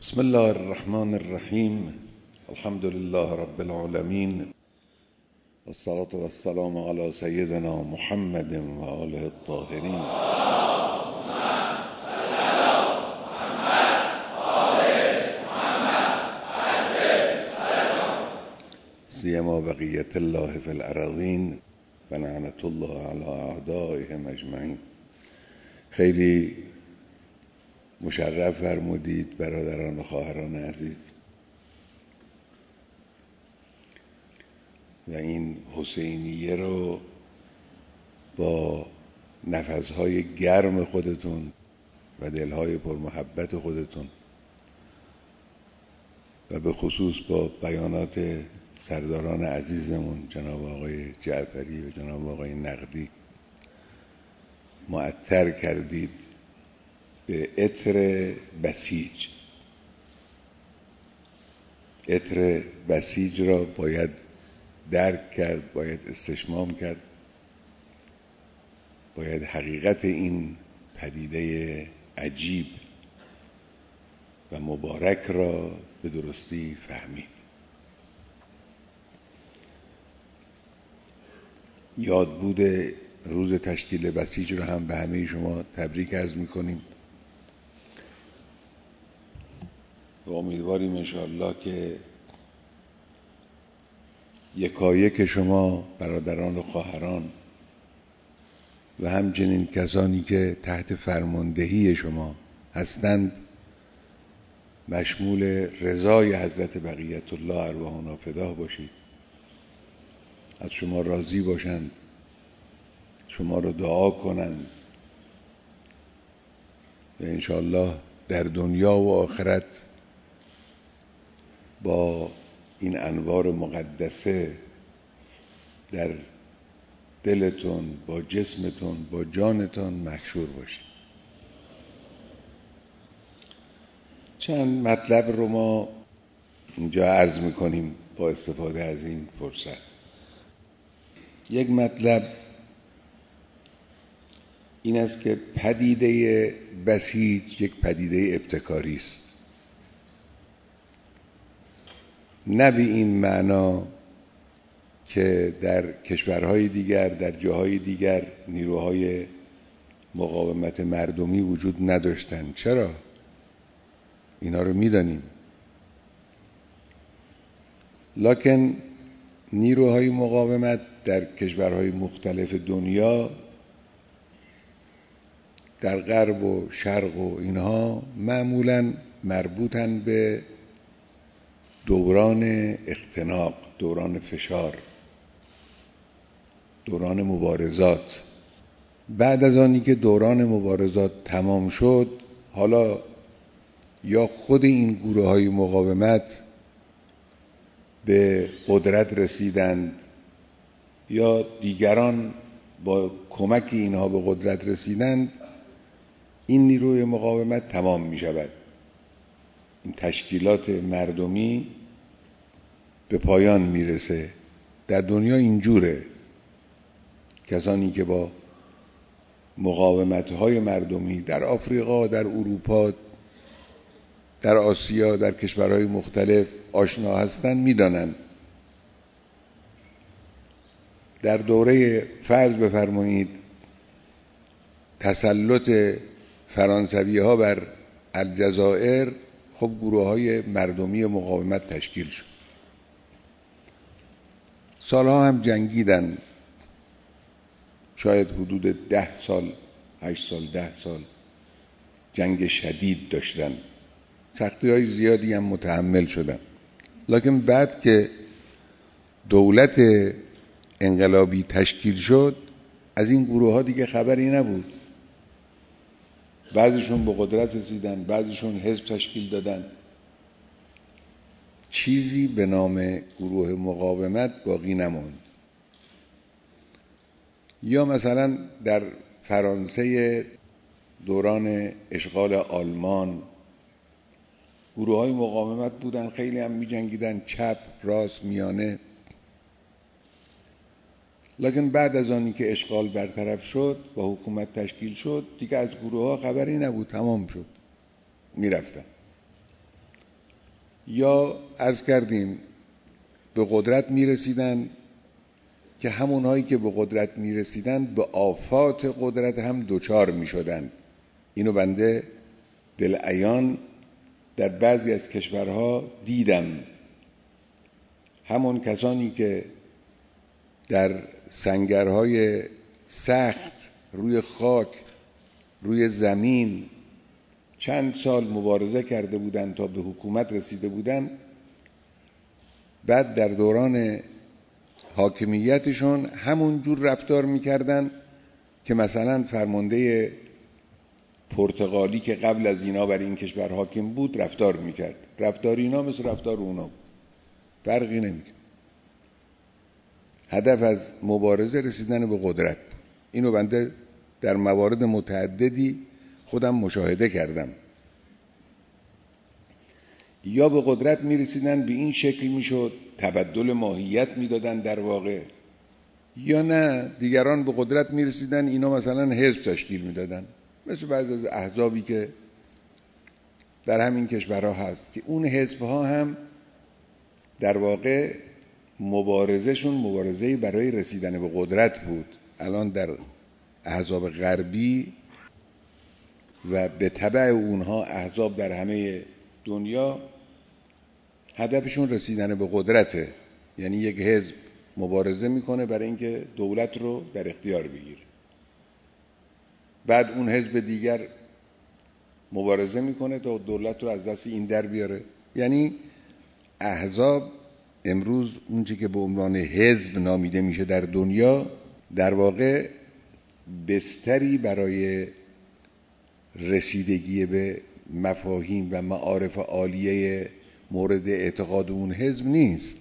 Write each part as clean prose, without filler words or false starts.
بسم الله الرحمن الرحیم. الحمد لله رب العالمین، والصلاة والسلام على سیدنا محمد و آله الطاهرین. سیما بقیت الله فی الارضین و لعنة الله علی اعدائهم اجمعین. خیلی مشرف فرمودید برادران و خواهران عزیز، و این حسینیه رو با نفسهای گرم خودتون و دلهای پرمحبت خودتون و به خصوص با بیانات سرداران عزیزمون جناب آقای جعفری و جناب آقای نقدی معطر کردید به عطر بسیج. عطر بسیج را باید درک کرد، باید استشمام کرد، باید حقیقت این پدیده عجیب و مبارک را به درستی فهمید. یادبود روز تشکیل بسیج رو هم به همه شما تبریک عرض می‌کنیم و امیدواریم انشاءالله که یکایک شما برادران و خواهران و همچنین کسانی که تحت فرماندهی شما هستند مشمول رضای حضرت بقیت الله ارواحنا فداه باشید، از شما راضی باشند، شما رو دعا کنند و انشاءالله در دنیا و آخرت با این انوار مقدسه در دلتون، با جسمتون، با جانتون محشور باشید. چند مطلب رو ما اینجا عرض میکنیم با استفاده از این فرصت. یک مطلب این است که پدیده بسیج یک پدیده ابتکاری است، نه به این معنا که در کشورهای دیگر، در جاهای دیگر نیروهای مقاومت مردمی وجود نداشتند. چرا؟ اینا رو میدانیم، لکن نیروهای مقاومت در کشورهای مختلف دنیا، در غرب و شرق و اینها، معمولاً مربوطن به دوران اختناق، دوران فشار، دوران مبارزات. بعد از آنی که دوران مبارزات تمام شد، حالا یا خود این گروه‌های مقاومت به قدرت رسیدند یا دیگران با کمک اینها به قدرت رسیدند، این نیروی مقاومت تمام می شود. این تشکیلات مردمی به پایان میرسه. در دنیا اینجوره. کسانی که با مقاومت‌های مردمی در آفریقا، در اروپا، در آسیا، در کشورهای مختلف آشنا هستند میدانند. در دوره فرض بفرمایید تسلط فرانسوی‌ها بر الجزایر، خب گروه‌های مردمی مقاومت تشکیل شد. سالها هم جنگیدن، شاید حدود 10 سال، 8 سال، 10 سال جنگ شدید داشتن، سختی‌های زیادی هم متحمل شدن. لکن بعد که دولت انقلابی تشکیل شد، از این گروه‌ها دیگه خبری نبود. بعضیشون به قدرت رسیدن، بعضیشون حزب تشکیل دادن. چیزی به نام گروه مقاومت باقی نموند. یا مثلا در فرانسه دوران اشغال آلمان گروه‌های مقاومت بودن، خیلی هم می جنگیدن، چپ، راست، میانه. لکن بعد از آنی که اشغال برطرف شد و حکومت تشکیل شد، دیگه از گروه‌ها خبری نبود، تمام شد، میرفتن. یا عرض کردیم به قدرت میرسیدن که همونهایی که به قدرت میرسیدن به آفات قدرت هم دوچار میشدن. اینو بنده دلعیان در بعضی از کشورها دیدم. همون کسانی که در سنگرهای سخت روی خاک روی زمین چند سال مبارزه کرده بودند تا به حکومت رسیده بودند، بعد در دوران حاکمیتشون همون جور رفتار میکردن که مثلا فرمانده پرتغالی که قبل از اینا بر این کشور حاکم بود رفتار میکرد. رفتار اینا مثل رفتار اونا، فرقی نمیکنه. هدف از مبارزه رسیدن به قدرت. اینو بنده در موارد متعددی خودم مشاهده کردم. یا به قدرت میرسیدن به این شکل میشد تبدل ماهیت میدادن در واقع، یا نه دیگران به قدرت میرسیدن اینا مثلا حزب تشکیل میدادن، مثل بعضی از احزابی که در همین کشورها هست که اون حزبها هم در واقع مبارزهشون مبارزه‌ای برای رسیدن به قدرت بود. الان در احزاب غربی و به تبع اونها احزاب در همه دنیا هدفشون رسیدن به قدرته. یعنی یک حزب مبارزه میکنه برای اینکه دولت رو در اختیار بگیره، بعد اون حزب دیگر مبارزه میکنه تا دولت رو از دست این در بیاره. یعنی احزاب امروز اونچه که به عنوان حزب نامیده میشه در دنیا در واقع بستری برای رسیدگی به مفاهیم و معارف عالیه مورد اعتقاد اون حزب نیست،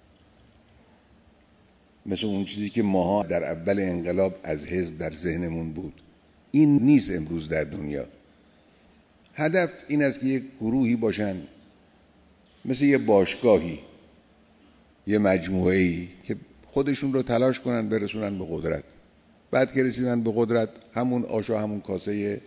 مثل اون چیزی که ماها در اول انقلاب از حزب در ذهنمون بود. این نیست امروز در دنیا. هدف این است که یک گروهی باشن، مثل یه باشگاهی، یه مجموعه‌ای که خودشون رو تلاش کنن برسونن به قدرت. بعد که رسیدن به قدرت همون آش و همون کاسه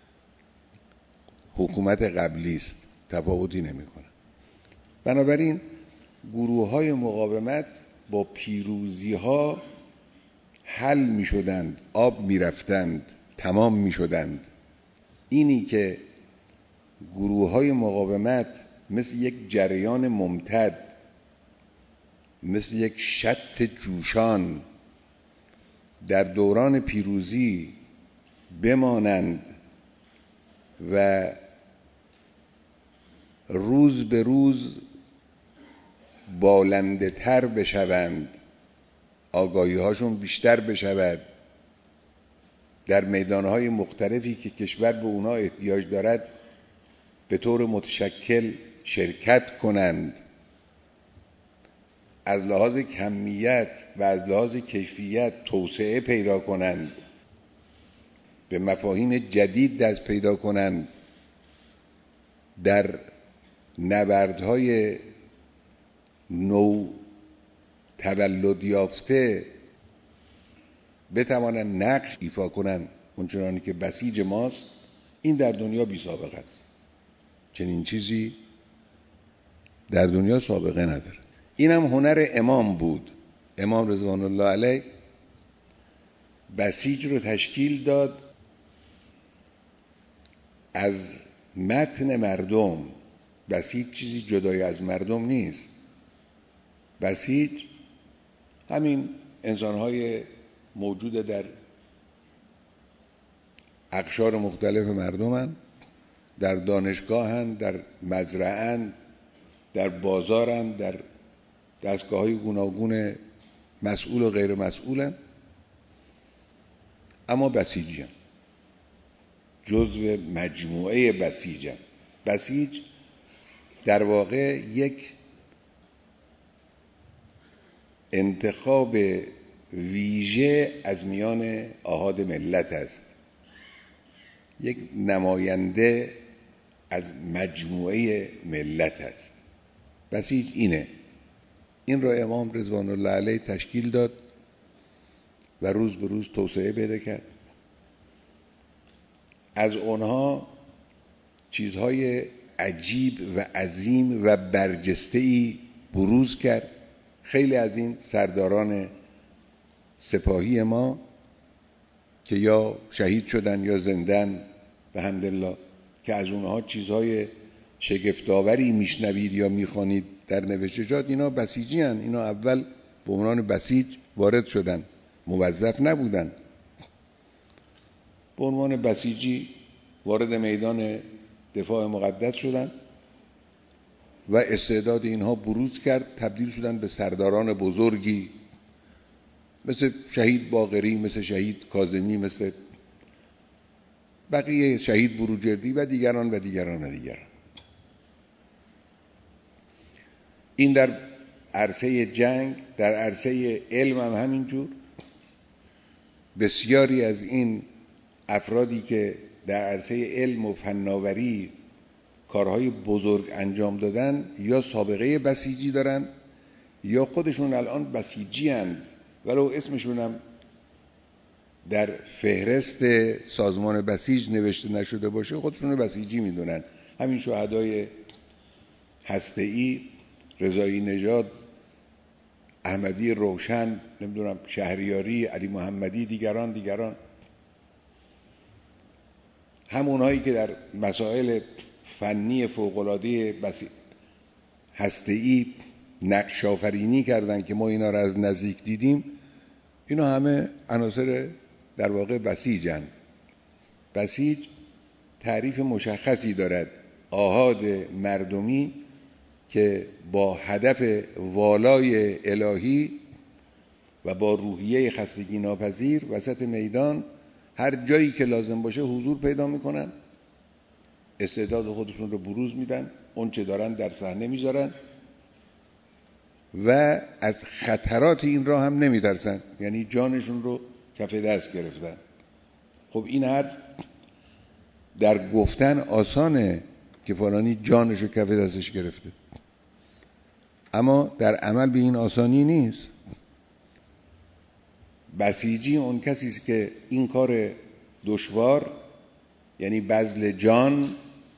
حکومت قبلی است، تفاوتی نمی‌کنه. بنابراین گروه‌های مقاومت با پیروزی‌ها حل می‌شدند، آب می‌رفتند، تمام می‌شدند. اینی که گروه‌های مقاومت مثل یک جریان ممتد، مثل یک شط جوشان در دوران پیروزی بمانند و روز به روز بالنده تر بشوند، آگاهی هاشون بیشتر بشود، در میدانهای مختلفی که کشور به اونا احتیاج دارد به طور متشکل شرکت کنند، از لحاظ کمیت و از لحاظ کیفیت توسعه پیدا کنند، به مفاهیم جدید دست پیدا کنند، در نبردهای نو تولد یافته بتوانند نقش ایفا کنند اونچنانی که بسیج ماست. این در دنیا بی سابقه است. چنین چیزی در دنیا سابقه نداره. اینم هنر امام بود. امام رضوان الله علیه بسیج رو تشکیل داد از متن مردم. بسیج چیزی جدای از مردم نیست. بسیج همین انسان‌های موجود در اقشار مختلف مردمن، در دانشگاهن، در مزرعه‌اند، در بازارند، در دستگاه‌های گوناگون مسئول و غیر مسئولن، اما بسیجن، جزو مجموعه بسیجن. بسیج در واقع یک انتخاب ویژه از میان آحاد ملت است، یک نماینده از مجموعه ملت است. بسیج اینه. این را امام رضوان الله علیه تشکیل داد و روز به روز توسعه پیدا کرد. از اونها چیزهای عجیب و عظیم و برجسته‌ای بروز کرد. خیلی از این سرداران سپاهی ما که یا شهید شدن یا زندن به حمدالله، که از اونها چیزهای شگفت‌آوری میشنوید یا میخوانید در نوشتجات، اینا بسیجی هن. اینا اول به عنوان بسیج وارد شدن، موظف نبودن، به عنوان بسیجی وارد میدان دفاع مقدس شدن و استعداد اینها بروز کرد، تبدیل شدن به سرداران بزرگی مثل شهید باقری، مثل شهید کاظمی، مثل بقیه، شهید بروجردی و دیگران و دیگران و دیگران. این در عرصه جنگ. در عرصه علم هم همینجور. بسیاری از این افرادی که در عرصه علم و فناوری کارهای بزرگ انجام دادن یا سابقه بسیجی دارن یا خودشون الان بسیجی هستند، ولو اسمشون هم در فهرست سازمان بسیج نوشته نشده باشه، خودشون بسیجی میدونن. همین شهدای هسته‌ای، رضایی نژاد، احمدی روشن، نمیدونم شهریاری، علی محمدی، دیگران همونهایی که در مسائل فنی فوق‌العاده هسته‌ای نقش آفرینی کردن که ما اینا را از نزدیک دیدیم، اینا همه عناصر در واقع بسیجن. بسیج تعریف مشخصی دارد: آحاد مردمی که با هدف والای الهی و با روحیه خستگی ناپذیر وسط میدان هر جایی که لازم باشه حضور پیدا میکنن، استعداد خودشون رو بروز میدن، اون چه دارن در صحنه میذارن و از خطرات این راه هم نمیترسن، یعنی جانشون رو کف دست گرفتن. خب این هر در گفتن آسانه که فلانی جانش رو کف دستش گرفته، اما در عمل به این آسانی نیست. بسیجی اون کسی است که این کار دشوار، یعنی بذل جان،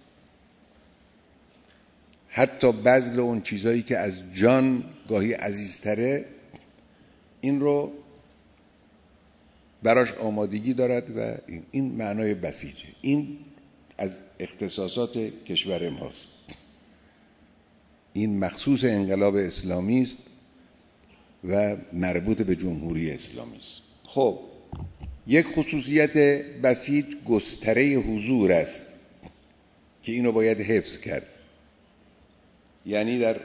حتی بذل اون چیزایی که از جان گاهی عزیزتره، این رو براش آمادگی دارد و این معنای بسیجه. این از اختصاصات کشور ماست. این مخصوص انقلاب اسلامی است و مربوط به جمهوری اسلامی است. خب یک خصوصیت بسیج گستره حضور است که اینو باید حفظ کرد. یعنی در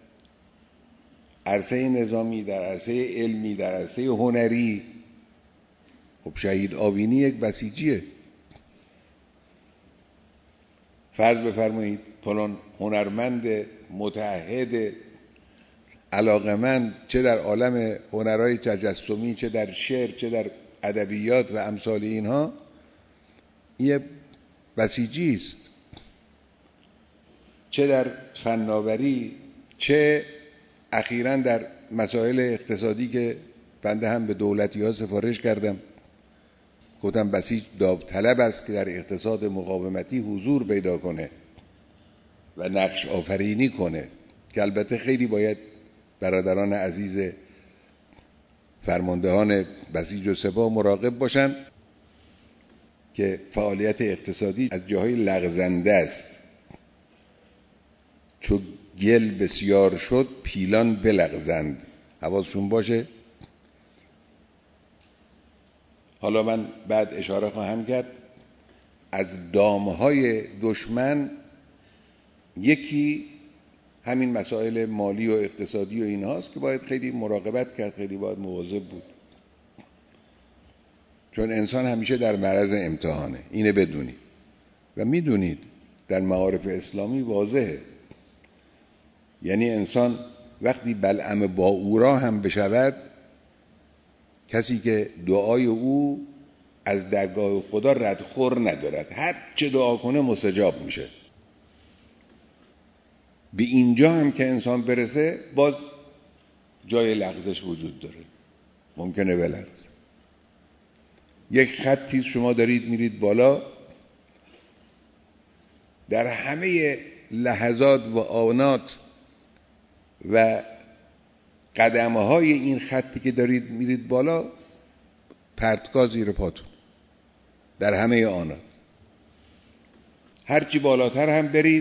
عرصه نظامی، در عرصه علمی، در عرصه هنری، خب شهید آوینی یک بسیجیه. فرض بفرمایید فلان هنرمند متعهد علاقمند، چه در عالم هنرهای تجسمی، چه در شعر، چه در ادبیات و امثال اینها، یه بسیجی است. چه در فناوری، چه اخیراً در مسائل اقتصادی که بنده هم به دولتی ها سفارش کردم، گفتم بسیج داوطلب است که در اقتصاد مقاومتی حضور پیدا کنه و نقش آفرینی کنه، که البته خیلی باید برادران عزیز فرماندهان بسیج و سپاه مراقب باشن که فعالیت اقتصادی از جاهای لغزنده است. چو گل بسیار شد پیلان بلغزند، حواسشون باشه. حالا من بعد اشاره خواهم کرد از دامهای دشمن یکی همین مسائل مالی و اقتصادی و اینهاست که باید خیلی مراقبت کرد، خیلی باید مواظب بود، چون انسان همیشه در معرض امتحانه. اینه بدونید و میدونید در معارف اسلامی واضحه. یعنی انسان وقتی بلعم باورا هم بشود، کسی که دعای او از درگاه خدا ردخور ندارد، هر چه دعا کنه مستجاب میشه. به اینجا هم که انسان برسه باز جای لغزش وجود داره، ممکنه بلغزه. یک خطی شما دارید میرید بالا، در همه لحظات و آنات و قدم‌های این خطی که دارید میرید بالا پرتگاه زیر پاتون در همه آنات. هرچی بالاتر هم برید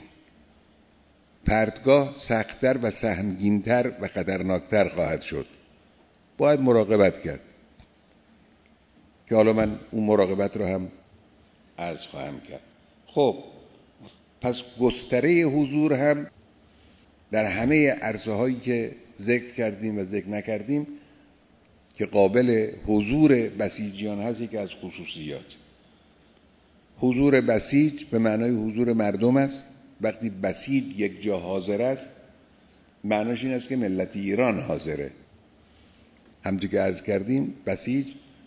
پرتگاه سخت‌تر و سهمگین‌تر و خطرناکتر خواهد شد. باید مراقبت کرد که حالا من اون مراقبت رو هم عرض خواهم کرد. خب پس گستره حضور هم در همه عرصه‌هایی که ذکر کردیم و ذکر نکردیم که قابل حضور بسیجیان هست یکی از خصوصیات. حضور بسیج به معنای حضور مردم است. وقتی بسیج یک جا حاضر است معناش این است که ملت ایران حاضره. همونطور که عرض کردیم بسیج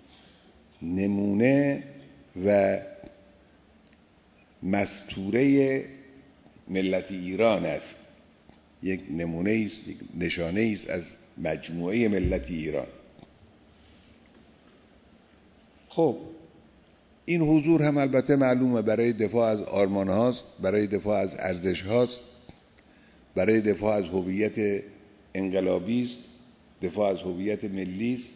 نمونه و مستوره ملت ایران است، یک نمونه است، یک نشانه است از مجموعه ملت ایران. خب این حضور هم البته معلومه برای دفاع از آرمان هاست، برای دفاع از ارزش هاست، برای دفاع از هویت انقلابی است، دفاع از هویت ملی است،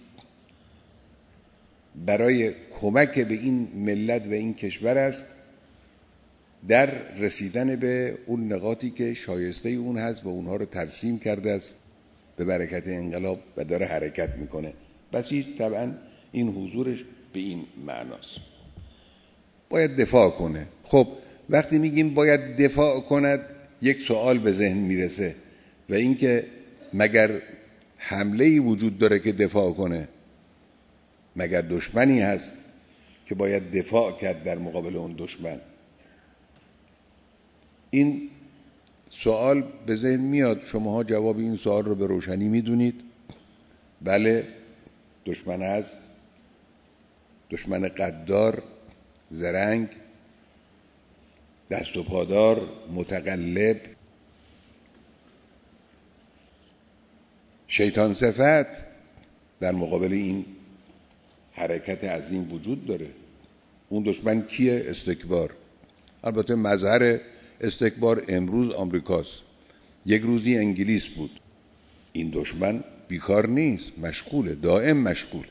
برای کمک به این ملت و این کشور است در رسیدن به اون نقاطی که شایسته اون هست و اونها رو ترسیم کرده است به برکت انقلاب و داره حرکت میکنه. بسیج طبعا این حضورش به این معناست. باید دفاع کنه. خب وقتی میگیم باید دفاع کند یک سوال به ذهن میرسه و اینکه مگر حمله‌ای وجود داره که دفاع کنه؟ مگر دشمنی هست که باید دفاع کرد در مقابل اون دشمن؟ این سوال به ذهن میاد. شماها جواب این سوال رو به روشنی میدونید. بله دشمن هست، دشمن قدار، زرنگ، دست و پادار، متقلب، شیطان صفت در مقابل این حرکت عظیم وجود داره. اون دشمن کیه؟ استکبار. البته مظهر استکبار امروز آمریکاست، یک روزی انگلیس بود. این دشمن بیکار نیست، مشغوله، دائم مشغول.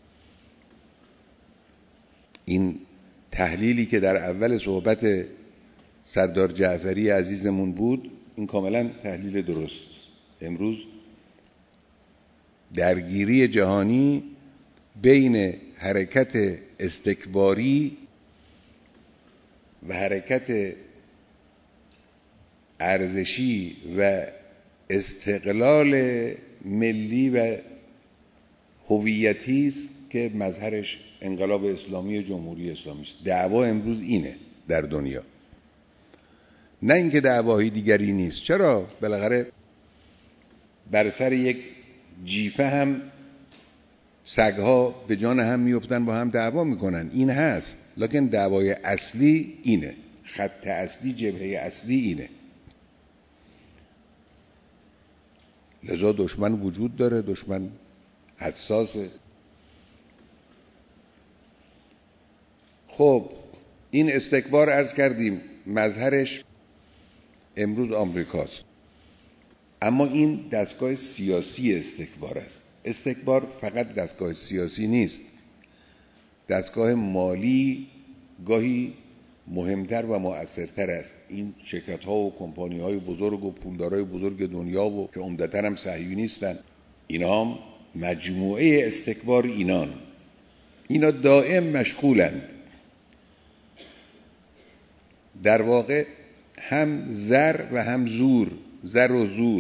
این تحلیلی که در اول صحبت سردار جعفری عزیزمون بود این کاملا تحلیل درست است. امروز درگیری جهانی بین حرکت استکباری و حرکت ارزشی و استقلال ملی و هویتی است که مظهرش انقلاب اسلامی و جمهوری اسلامی است. دعوا امروز اینه در دنیا، نه اینکه دعوای دیگری نیست. چرا؟ بالاخره بر سر یک جیفه هم سگها به جان هم میافتن، با هم دعوا میکنن. این هست، لکن دعوای اصلی اینه، خط اصلی، جبهه اصلی اینه. لذا دشمن وجود داره، دشمن حساسه. خب این استکبار عرض کردیم مظهرش امروز آمریکاست، اما این دستگاه سیاسی استکبار است. استکبار فقط دستگاه سیاسی نیست، دستگاه مالی گاهی مهمتر و مؤثرتر است. این شرکت‌ها و کمپانی‌های بزرگ و پولدارای بزرگ دنیا و که عمدتاً هم صهیونیستن، اینا هم مجموعه استکبار اینان. اینا دائم مشغولند. در واقع هم زر و هم زور، زر و زور.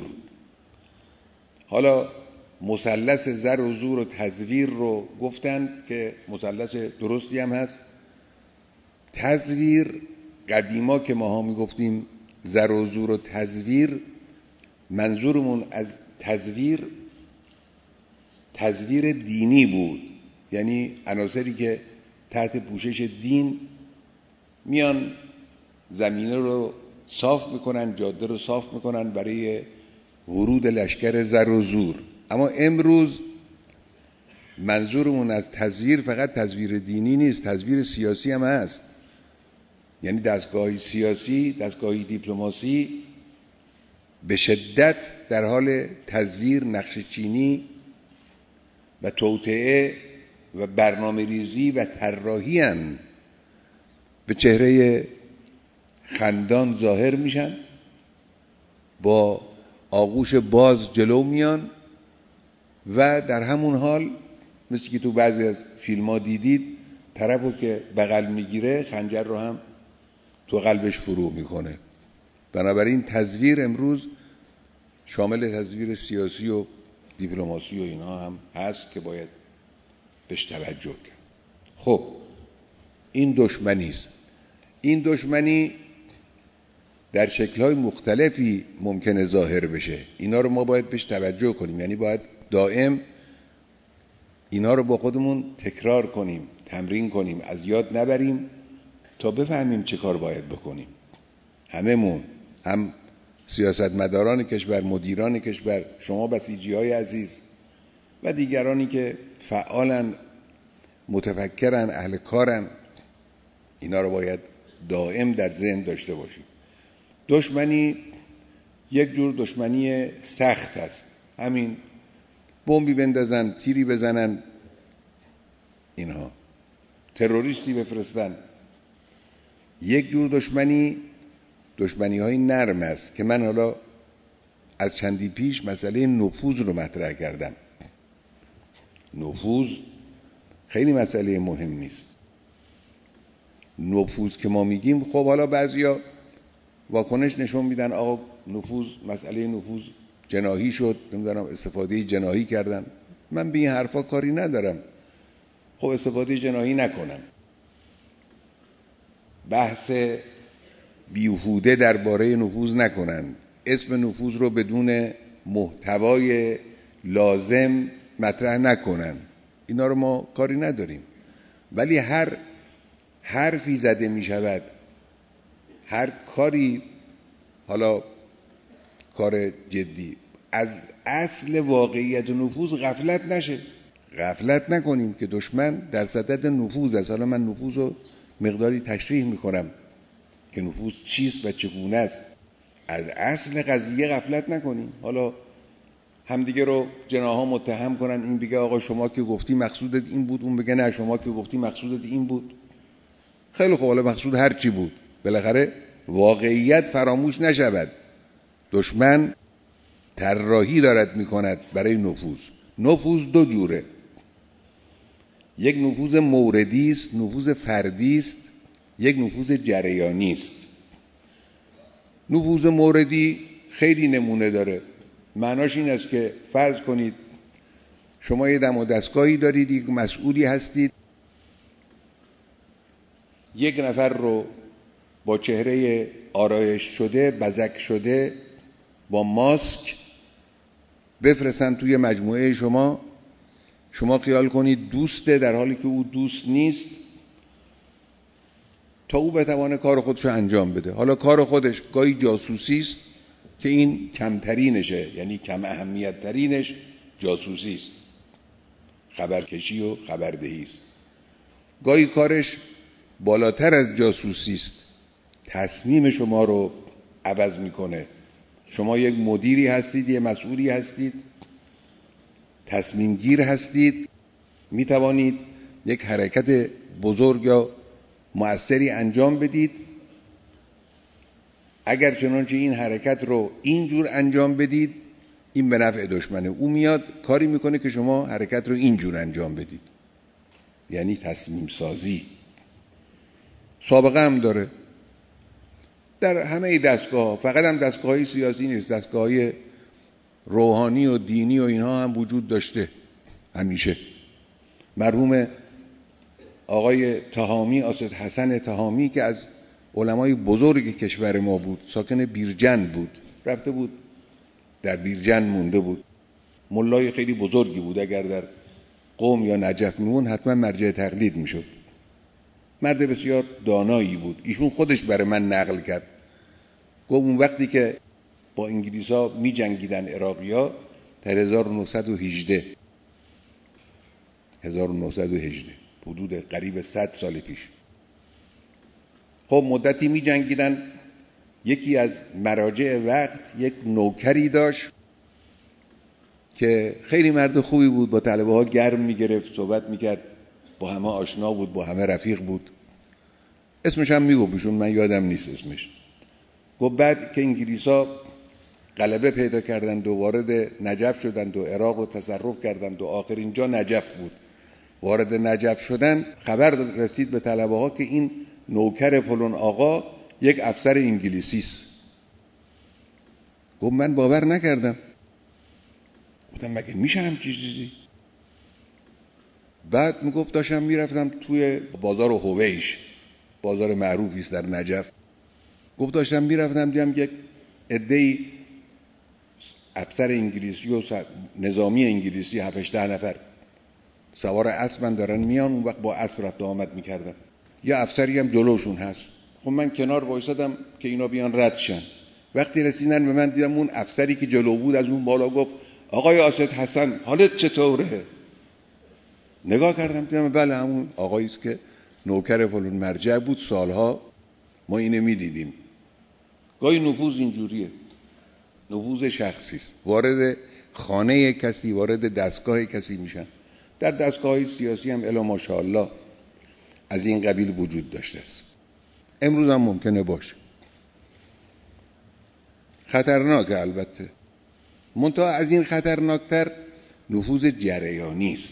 حالا مثلث زر و زور و تزویر رو گفتن که مثلث درستی هم هست. تزویر قدیما که ماها میگفتیم زر و زور و تزویر، منظورمون از تزویر دینی بود، یعنی عناصری که تحت پوشش دین میان زمینه رو صاف میکنن، جاده رو صاف میکنن برای ورود لشکر زر و زور. اما امروز منظورمون از تزویر فقط تزویر دینی نیست، تزویر سیاسی هم هست. یعنی دستگاه سیاسی، دستگاه دیپلماسی به شدت در حال تزویر، نقشه‌چینی و توطئه و برنامه ریزی و طراحی ان به چهره خندان ظاهر میشن، با آغوش باز جلو میان و در همون حال مثل که تو بعضی از فیلم ها دیدید طرفو که بغل میگیره خنجر رو هم تو قلبش فرو میکنه. بنابراین تزویر امروز شامل تزویر سیاسی و دیپلماسی و اینا هم هست که باید بهش توجه کرد. خب این دشمنی است. این دشمنی در شکل‌های مختلفی ممکنه ظاهر بشه. اینا رو ما باید بهش توجه کنیم، یعنی باید دائم اینا رو با خودمون تکرار کنیم، تمرین کنیم، از یاد نبریم تا بفهمیم چه کار باید بکنیم. هممون، هم سیاستمداران کشور، مدیران کشور، شما بسیجی‌های عزیز و دیگرانی که فعالن، متفکرن، اهل کارن، اینا رو باید دائم در ذهن داشته باشیم. دشمنی یک جور دشمنی سخت است، همین بمبی بندازن، تیری بزنن، اینها تروریستی بفرستن. یک جور دشمنی های نرم است که من حالا از چندی پیش مسئله نفوذ رو مطرح کردم. نفوذ خیلی مسئله مهمی است. نفوذ که ما میگیم، خب حالا بعضیا واکنش نشون میدن آقا نفوذ، مسئله نفوذ جناحی شد، نمیدونم استفاده جناحی کردن. من به این حرفا کاری ندارم. خب استفاده جناحی نکنم. بحث بیهوده درباره نفوذ نکنن. اسم نفوذ رو بدون محتوای لازم مطرح نکنن. اینا رو ما کاری نداریم. ولی هر حرفی زده می شود، هر کاری، حالا کار جدی، از اصل واقعیت و نفوذ غفلت نشه. غفلت نکنیم که دشمن در صدد نفوذ است. حالا من نفوذ رو مقداری تشریح میکنم که نفوذ چیست و چگونه است. از اصل قضیه غفلت نکنیم. حالا همدیگه رو جناها متهم کنن، این بگه آقا شما که گفتی مقصودت این بود، اون بگه نه شما که گفتی مقصودت این بود. خیلی خوب، حالا مقصود هر چی بود، بالاخره واقعیت فراموش نشود. دشمن طراحی دارد میکند برای نفوذ. نفوذ دو جوره. یک نفوذ موردی است، نفوذ فردی است، یک نفوذ جریانی است. نفوذ موردی خیلی نمونه داره. معناش این است که فرض کنید شما یه دم و دستگاهی دارید، یک مسئولی هستید، یک نفر رو با چهره آرایش شده، بزک شده، با ماسک بفرستن توی مجموعه شما خیال کنید دوسته، در حالی که او دوست نیست، تا او بتوانه کار خودشو انجام بده. حالا کار خودش گاهی جاسوسی است که این کمترینشه، یعنی کم اهمیت ترینش جاسوسی است، خبرکشی و خبردهی است. گاهی کارش بالاتر از جاسوسی است، تصمیم شما رو عوض میکنه. شما یک مدیری هستید، یک مسئولی هستید، تصمیم گیر هستید، می توانید یک حرکت بزرگ یا مؤثری انجام بدید. اگر چنانچه این حرکت رو اینجور انجام بدید، این به نفع دشمنه. او میاد کاری میکنه که شما حرکت رو اینجور انجام بدید، یعنی تصمیم سازی. سابقه هم داره در همه دستگاه، فقط هم دستگاهی سیاسی نیست، دستگاهی روحانی و دینی و اینها هم وجود داشته همیشه. مرحوم آقای تهامی، اسد حسن تهامی، که از علمای بزرگ کشور ما بود، ساکن بیرجند بود، رفته بود در بیرجند مونده بود، ملای خیلی بزرگی بود، اگر در قم یا نجف میمون حتما مرجع تقلید میشد. مرد بسیار دانایی بود. ایشون خودش برای من نقل کرد، گفت اون وقتی که با انگلیسا می جنگیدن عراقی‌ها در 1918 حدود قریب 100 سال پیش، خب مدتی می جنگیدن. یکی از مراجع وقت یک نوکری داشت که خیلی مرد خوبی بود، با طلبه ها گرم می گرفت، صحبت می کرد، با همه آشنا بود، با همه رفیق بود. اسمش هم می گفت، من یادم نیست اسمش. گفت بعد که انگلیسا غلبه پیدا کردند و وارد نجف شدند و عراق رو تصرف کردند و آخرین جا نجف بود، وارد نجف شدن، خبر رسید به طلبه ها که این نوکر فلان آقا یک افسر انگلیسی است. گفت من باور نکردم، گفتم مگه میشه همچین چیزی؟ بعد میگفت داشتم میرفتم توی بازار هویش، بازار معروفی است در نجف. گفت داشتم میرفتم دیدم یک عده‌ای افسر انگلیسی و نظامی انگلیسی 7-8 نفر سوار اسبن دارن میان. اون وقت با اسب رفت و آمد میکردن. یه افسری هم جلوشون هست. خب من کنار وایسادم که اینا بیان رد شن. وقتی رسیدن به من دیدم اون افسری که جلو بود از اون بالا گفت آقای آسد حسن حالت چطوره؟ نگاه کردم دیدم بله همون آقایی است که نوکر فلان مرجع بود، سالها ما اینو میدیدیم. گاهی نفوذ اینجوریه، نفوذ شخصی است. وارد خانه کسی، وارد دستگاه کسی میشن. در دستگاه‌های سیاسی هم الا ماشاءالله از این قبیل وجود داشته است. امروز هم ممکنه باشه. خطرناکه البته. منتها از این خطرناکتر نفوذ جریانی است.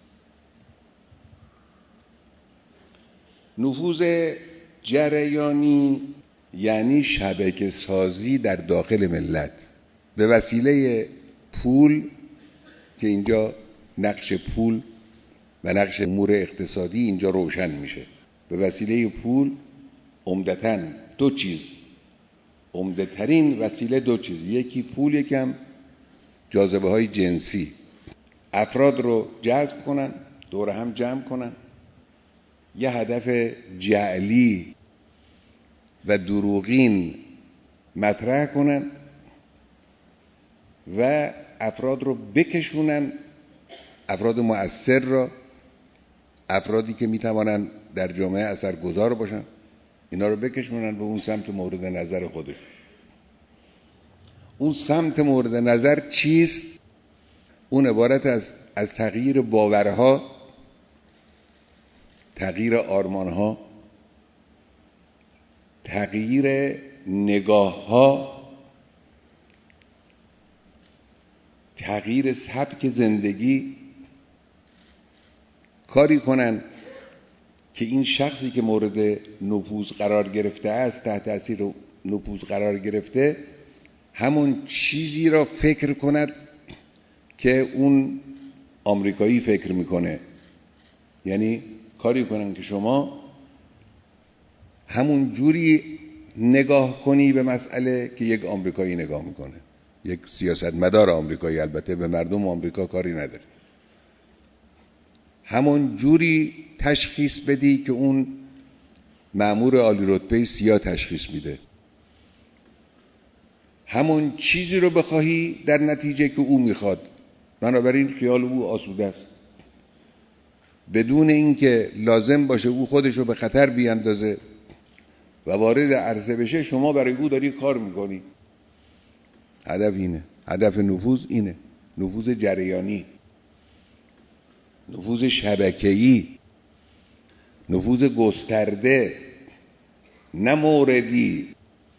نفوذ جریانی یعنی شبکه سازی در داخل ملت به وسیله پول، که اینجا نقش پول و نقش امور اقتصادی اینجا روشن میشه. به وسیله پول عمدتاً دو چیز، عمده ترین وسیله دو چیز، یکی پول، یکم جاذبه های جنسی. افراد رو جذب کنن، دور هم جمع کنن، یه هدف جعلی و دروغین مطرح کنن و افراد رو بکشونن، افراد مؤثر را، افرادی که میتوانن در جامعه اثرگذار باشن، اینا رو بکشونن به اون سمت مورد نظر خودش. اون سمت مورد نظر چیست؟ اون عبارت از تغییر باورها، تغییر آرمانها، تغییر نگاهها، تغییر سبک زندگی. کاری کنن که این شخصی که مورد نفوذ قرار گرفته است، تحت تاثیر نفوذ قرار گرفته، همون چیزی را فکر کند که اون آمریکایی فکر میکنه. یعنی کاری کنن که شما همون جوری نگاه کنی به مسئله که یک آمریکایی نگاه میکنه، یک سیاستمدار آمریکایی، البته به مردم آمریکا کاری نداره. همون جوری تشخیص بدی که اون مأمور عالی رتبه سیاه تشخیص میده. همون چیزی رو بخواهی در نتیجه که او میخواد. بنابراین خیال او آسوده است، بدون اینکه لازم باشه او خودش رو به خطر بیاندازه و وارد عرصه بشه، شما برای او داری کار میکنی. هدف اینه، هدف نفوذ اینه، نفوذ جریانی، نفوذ شبکه‌ای، نفوذ گسترده، نه موردی.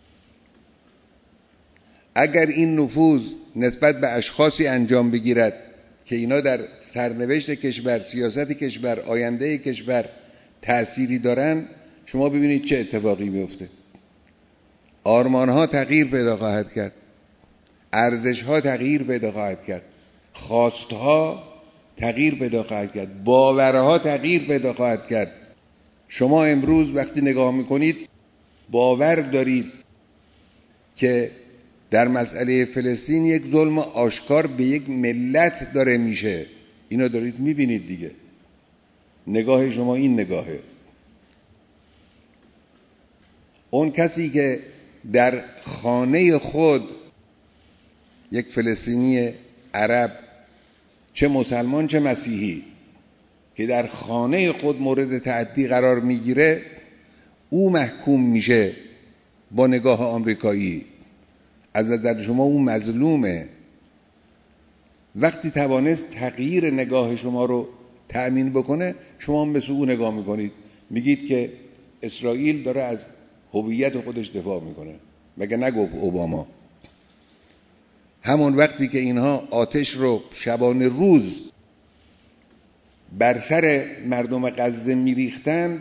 اگر این نفوذ نسبت به اشخاصی انجام بگیرد که اینا در سرنوشت کشور، سیاست کشور، آینده کشور تأثیری دارن، شما ببینید چه اتفاقی میفته. آرمانها تغییر پیدا خواهد کرد، ارزشها تغییر پیدا خواهد کرد، خواستها تغییر پیدا خواهد کرد، باورها تغییر پیدا خواهد کرد. شما امروز وقتی نگاه میکنید باور دارید که در مسئله فلسطین یک ظلم آشکار به یک ملت داره میشه. اینا دارید میبینید دیگه. نگاه شما این نگاهه. اون کسی که در خانه خود یک فلسطینی عرب، چه مسلمان چه مسیحی، که در خانه خود مورد تعدی قرار میگیره، او محکوم میشه با نگاه آمریکایی، از نظر شما او مظلومه. وقتی توانست تغییر نگاه شما رو تأمین بکنه، شما هم مثل او نگاه میکنید، میگید که اسرائیل داره از هویت خودش دفاع میکنه. مگه نگفت اوباما؟ همون وقتی که اینها آتش رو شبانه روز بر سر مردم غزه میریختند،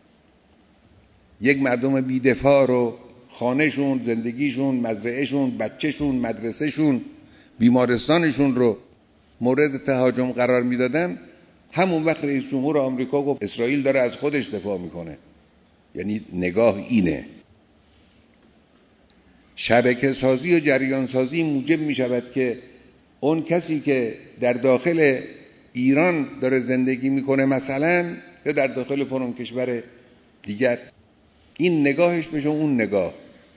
یک مردم بی‌دفاع رو خانهشون، زندگیشون، مزرعهشون، بچهشون، مدرسهشون، بیمارستانشون رو مورد تهاجم قرار میدادن، همون وقت رئیس جمهور آمریکا گفت اسرائیل داره از خودش دفاع میکنه. یعنی نگاه اینه. شبکه سازی و جریان سازی موجب می شود که اون کسی که در داخل ایران داره زندگی میکنه مثلا، یا در داخل فلان کشور دیگر، این نگاهش بشه اون نگاه.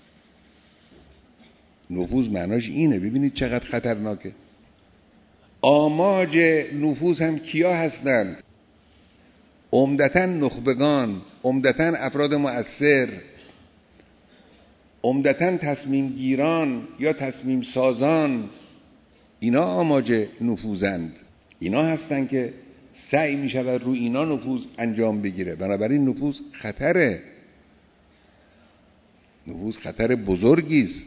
نفوذ معناش اینه. ببینید چقدر خطرناکه. آماج نفوذ هم کیا هستند؟ عمدتاً نخبگان، عمدتاً افراد مؤثر، عمدتاً تصمیم گیران یا تصمیم سازان. اینا آماج نفوذند. اینا هستن که سعی می شود روی اینا نفوذ انجام بگیره. بنابراین نفوذ خطره. نفوذ خطر بزرگی است.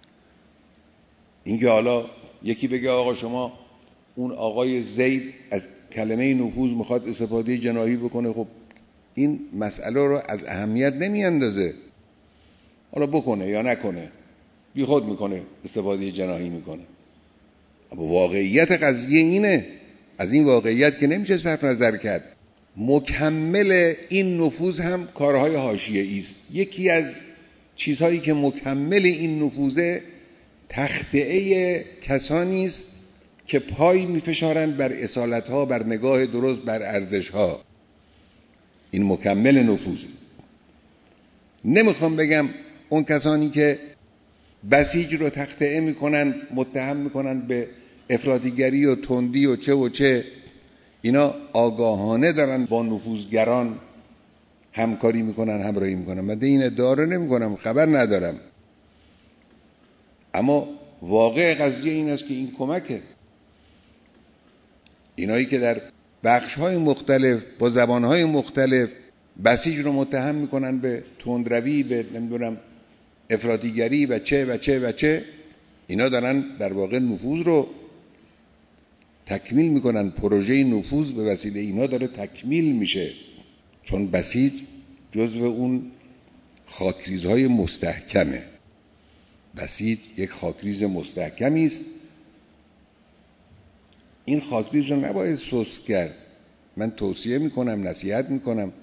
اینکه حالا یکی بگه آقا شما اون آقای زید از کلمه نفوذ میخواد استفاده جناحی بکنه، خب این مسئله رو از اهمیت نمی اندازه. حالا بکنه یا نکنه، بی خود میکنه، استفاده جناحی میکنه. اما واقعیت قضیه اینه. از این واقعیت که نمیشه صرف نظر کرد. مکمل این نفوذ هم کارهای حاشیه‌ای است. یکی از چیزهایی که مکمل این نفوذه، تخطئه کسانی است که پای میفشارند بر اصالتها، بر نگاه درست، بر ارزشها. این مکمل نفوذ. نمیخوام بگم اون کسانی که بسیج رو تخطئه میکنند، متهم میکنند به افراطیگری و تندی و چه، اینا آگاهانه دارن با نفوذگران همکاری میکنن، همراهی میکنن. من این ادعا رو نمیکنم، خبر ندارم، اما واقع قضیه این است که این کمکه. اینایی که در بخش‌های مختلف با زبان‌های مختلف بسیج رو متهم میکنن به تندروی، به نمیدونم افراطیگری و چه، اینا دارن در واقع نفوذ رو تکمیل میکنن. پروژه نفوذ به وسیله اینا داره تکمیل میشه، چون بسیج جزو اون خاکریزهای مستحکمه. بسیج یک خاکریز مستحکمی است. این خاکریز رو نباید سست کرد. من توصیه میکنم، نصیحت میکنم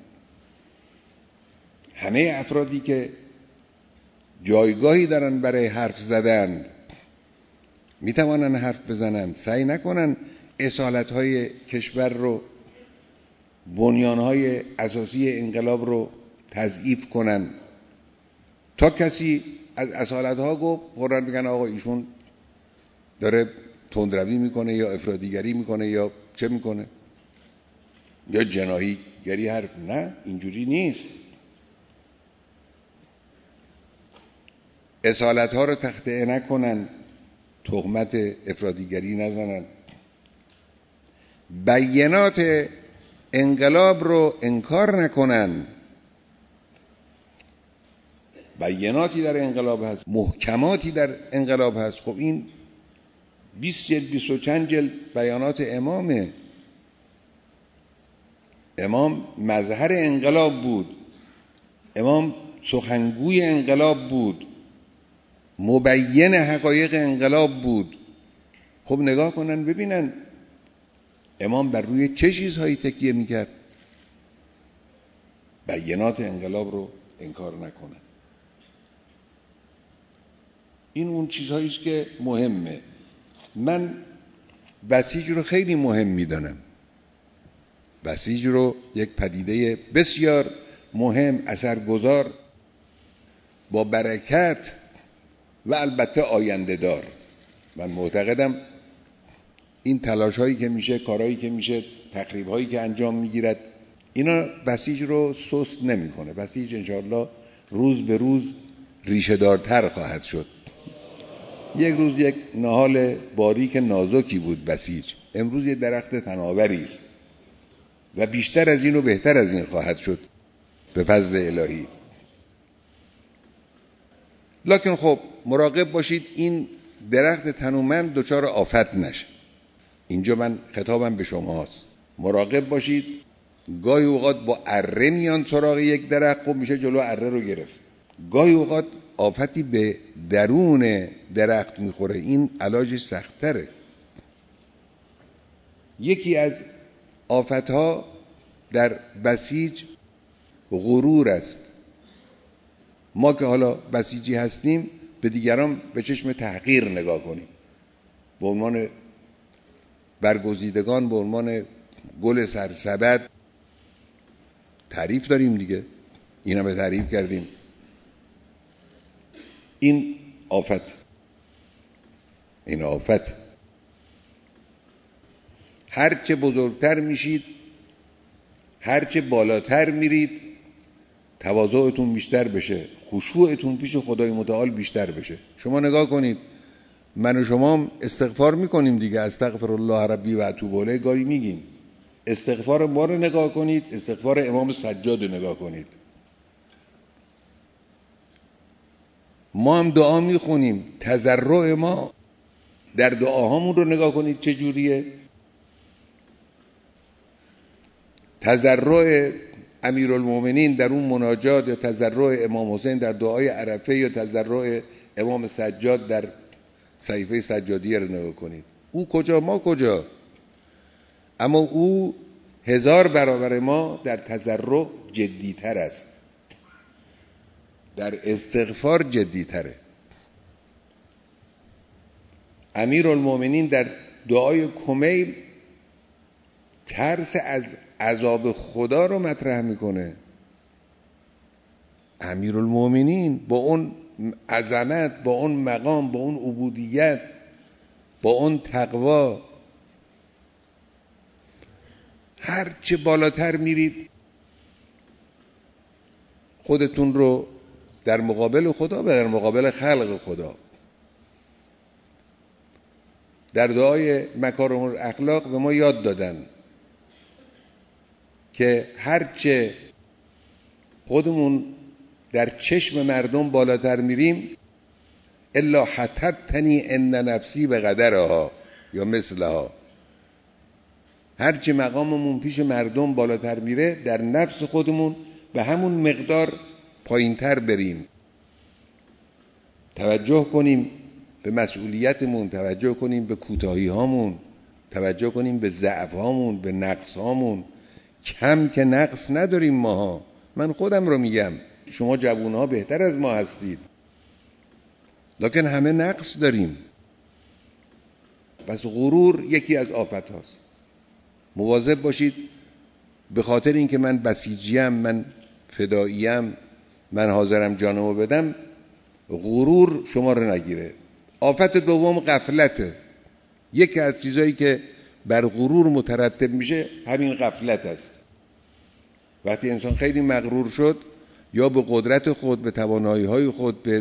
همه افرادی که جایگاهی دارن برای حرف زدن، میتوانن حرف بزنن، سعی نکنن اصالتهای کشور رو، بنیانهای اساسی انقلاب رو تضعیف کنن. تا کسی از اصالتها گفت، قرار بگن آقا ایشون داره تندروی میکنه یا افراطیگری میکنه یا چه میکنه یا جناحی گری حرف. نه، اینجوری نیست. اصالتها رو تخطئه نکنن، تهمت افراطیگری نزنن، بیانات انقلاب رو انکار نکنن. بیاناتی در انقلاب هست، محکماتی در انقلاب هست. خب این 20 جلد 20 و چند جلد بیانات امامه. امام مظهر انقلاب بود، امام سخنگوی انقلاب بود، مبین حقایق انقلاب بود. خب نگاه کنن ببینن امام بر روی چه چیزهایی تکیه میکرد. بیانات انقلاب رو انکار نکنن. این اون چیزهایی است که مهمه. من بسیج رو خیلی مهم میدانم. بسیج رو یک پدیده بسیار مهم، اثرگذار، با برکت و البته آینده دار. من معتقدم این تلاش هایی که میشه، کارهایی که میشه، تخریب هایی که انجام میگیرد، اینا بسیج رو سست نمیکنه. بسیج انشاءالله روز به روز ریشه دارتر خواهد شد. یک روز یک نهال باریک نازکی بود بسیج، امروز یک درخت تناوری است و بیشتر از این و بهتر از این خواهد شد به فضل الهی. لکن خب مراقب باشید این درخت تنومند دچار آفت نشه. اینجا من خطابم به شماست. مراقب باشید. گاهی اوقات با اره میان سراغ یک درخت، خب میشه جلو اره رو گرفت. گاهی اوقات آفتی به درون درخت میخوره، این علاجش سخت‌تره. یکی از آفتها در بسیج غرور است. ما که حالا بسیجی هستیم به دیگران به چشم تحقیر نگاه کنیم، به عنوان برگزیدگان، به عنوان گل سرسبد تعریف داریم دیگه، اینا به تعریف کردیم. این آفت، این آفت. هرچه بزرگتر میشید، هرچه بالاتر میرید، تواضعتون بیشتر بشه، خشوعتون پیش خدای متعال بیشتر بشه. شما نگاه کنید، من و شما استغفار میکنیم دیگه، استغفر الله ربی و اتوب الیه گاهی میگیم. استغفار ما رو نگاه کنید، استغفار امام سجاد رو نگاه کنید. ما هم دعا میخونیم، تضرع ما در دعاهامون رو نگاه کنید چه جوریه. تضرع امیرالمومنین در اون مناجات، یا تضرع امام حسین در دعای عرفه، یا تضرع امام سجاد در صحیفه سجادیه رو نگاه کنید. او کجا ما کجا، اما او 1000 برابر ما در تضرع جدیتر است، در استغفار جدیتره. امیرالمومنین در دعای کمیل ترس از عذاب خدا رو مطرح میکنه. امیرالمومنین با اون عظمت، با اون مقام، با اون عبودیت، با اون تقوا، هر چه بالاتر میرید خودتون رو در مقابل خدا و در مقابل خلق خدا. در دعای مکارم الاخلاق به ما یاد دادن که هرچه خودمون در چشم مردم بالاتر میریم، الا حتتنی ان نفسی به قدرها یا مثلها، هرچه مقاممون پیش مردم بالاتر میره در نفس خودمون به همون مقدار پایینتر بریم. توجه کنیم به مسئولیتمون، توجه کنیم به کوتاهی هامون، توجه کنیم به ضعف هامون، به نقص هامون. کم که نقص نداریم ماها. من خودم رو میگم، شما جوانها بهتر از ما هستید، لکن همه نقص داریم. پس غرور یکی از آفت هاست. مواظب باشید، به خاطر اینکه من بسیجیم، من فداییم، من حاضرم جانمو بدم، غرور شما رو نگیره. آفت دوم غفلته. یکی از چیزایی که بر غرور مترتب میشه همین غفلت است. وقتی انسان خیلی مغرور شد، یا به قدرت خود، به توانایی‌های خود، به